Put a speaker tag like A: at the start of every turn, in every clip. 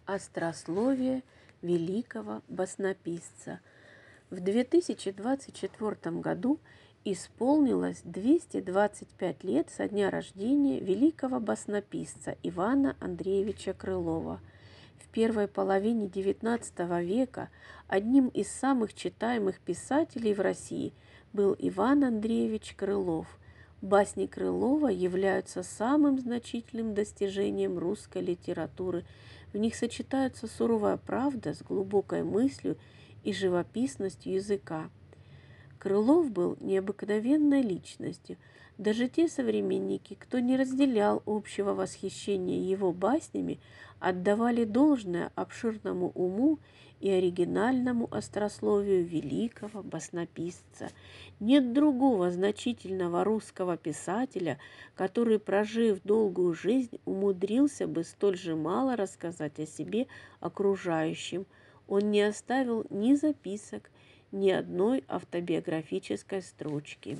A: Острословие великого баснописца. В 2024 году исполнилось 225 лет со дня рождения великого баснописца Ивана Андреевича Крылова. В первой половине XIX века одним из самых читаемых писателей в России был Иван Андреевич Крылов. Басни Крылова являются самым значительным достижением русской литературы. В них сочетаются суровая правда с глубокой мыслью и живописностью языка. Крылов был необыкновенной личностью. Даже те современники, кто не разделял общего восхищения его баснями, отдавали должное обширному уму и оригинальному острословию великого баснописца. Нет другого значительного русского писателя, который, прожив долгую жизнь, умудрился бы столь же мало рассказать о себе окружающим. Он не оставил ни записок, ни одной автобиографической строчки.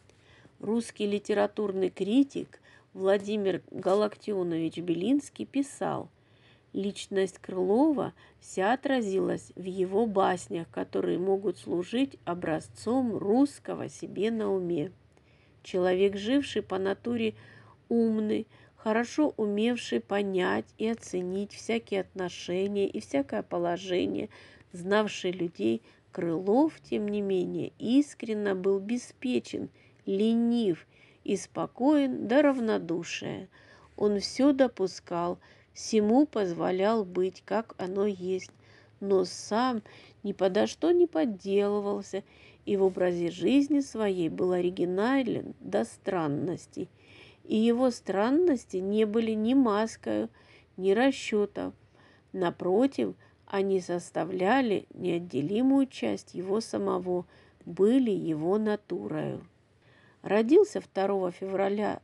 A: Русский литературный критик Владимир Галактионович Белинский писал: «Личность Крылова вся отразилась в его баснях, которые могут служить образцом русского себе на уме. Человек, живший по натуре умный, хорошо умевший понять и оценить всякие отношения и всякое положение, знавший людей, Крылов, тем не менее, искренно был беспечен, ленив и спокоен до равнодушия. Он все допускал, всему позволял быть, как оно есть, но сам ни подо что не подделывался и в образе жизни своей был оригинален до странностей. И его странности не были ни маскою, ни расчетом. Напротив, они составляли неотделимую часть его самого, были его натурою». Родился 2 февраля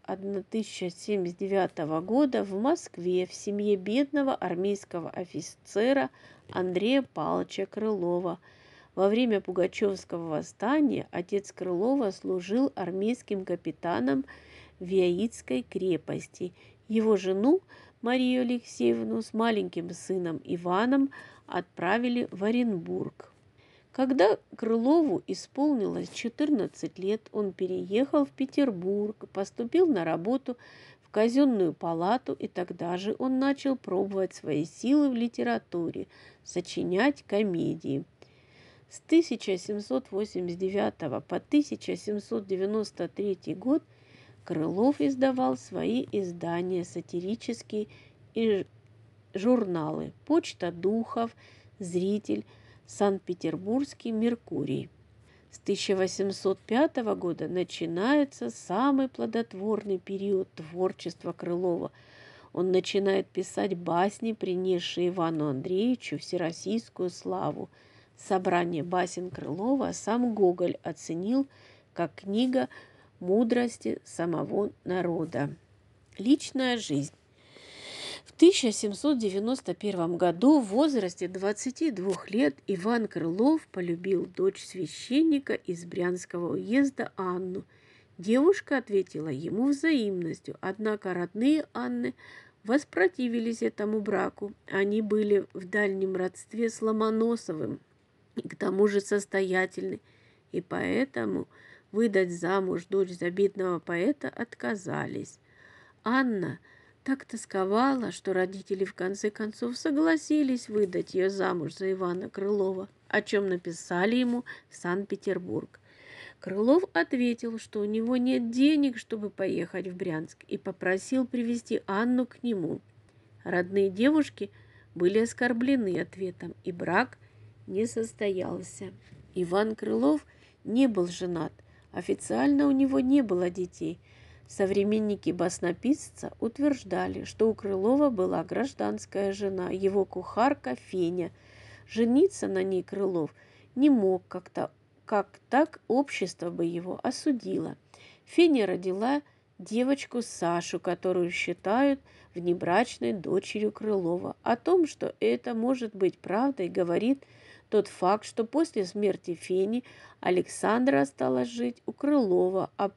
A: 1079 года в Москве в семье бедного армейского офицера Андрея Павловича Крылова. Во время Пугачевского восстания отец Крылова служил армейским капитаном в Яицкой крепости. Его жену Марию Алексеевну с маленьким сыном Иваном отправили в Оренбург. Когда Крылову исполнилось 14 лет, он переехал в Петербург, поступил на работу в казенную палату, и тогда же он начал пробовать свои силы в литературе, сочинять комедии. С 1789 по 1793 год Крылов издавал свои издания, сатирические и журналы «Почта духов», «Зритель», «Санкт-Петербургский Меркурий». С 1805 года начинается самый плодотворный период творчества Крылова. Он начинает писать басни, принесшие Ивану Андреевичу всероссийскую славу. Собрание басен Крылова сам Гоголь оценил как книга мудрости самого народа. Личная жизнь. В 1791 году в возрасте 22 лет Иван Крылов полюбил дочь священника из Брянского уезда Анну. Девушка ответила ему взаимностью, однако родные Анны воспротивились этому браку. Они были в дальнем родстве с Ломоносовым и к тому же состоятельны, и поэтому выдать замуж дочь за бедного поэта отказались. Анна так тосковала, что родители в конце концов согласились выдать ее замуж за Ивана Крылова, о чем написали ему в Санкт-Петербург. Крылов ответил, что у него нет денег, чтобы поехать в Брянск, и попросил привезти Анну к нему. Родные девушки были оскорблены ответом, и брак не состоялся. Иван Крылов не был женат, официально у него не было детей. Современники баснописца утверждали, что у Крылова была гражданская жена, его кухарка Феня. Жениться на ней Крылов не мог, как так общество бы его осудило. Феня родила девочку Сашу, которую считают внебрачной дочерью Крылова. О том, что это может быть правдой, говорит тот факт, что после смерти Фени Александра осталась жить у Крылова, а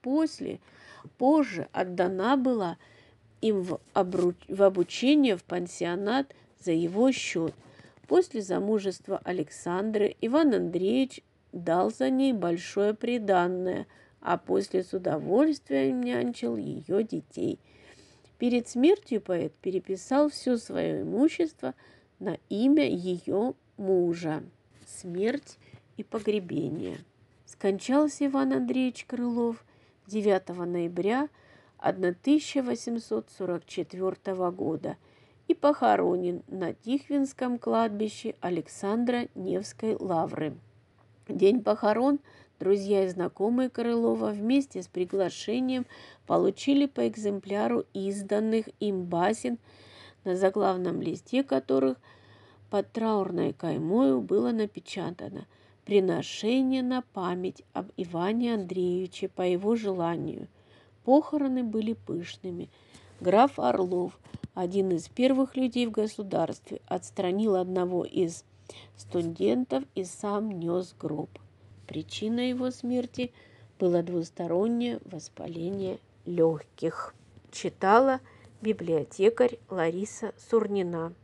A: позже отдана была им в обучение в пансионат за его счет. После замужества Александры Иван Андреевич дал за ней большое приданное, а после с удовольствием нянчил ее детей. Перед смертью поэт переписал все свое имущество на имя ее мужа. Смерть и погребение. Скончался Иван Андреевич Крылов 9 ноября 1844 года и похоронен на Тихвинском кладбище Александра Невской лавры. День похорон друзья и знакомые Крылова вместе с приглашением получили по экземпляру изданных им басен, на заглавном листе которых под траурной каймою было напечатано «Приношение на память об Иване Андреевиче по его желанию». Похороны были пышными. Граф Орлов, один из первых людей в государстве, отстранил одного из студентов и сам нес гроб. Причиной его смерти было двустороннее воспаление легких. Читала библиотекарь Лариса Сурнина.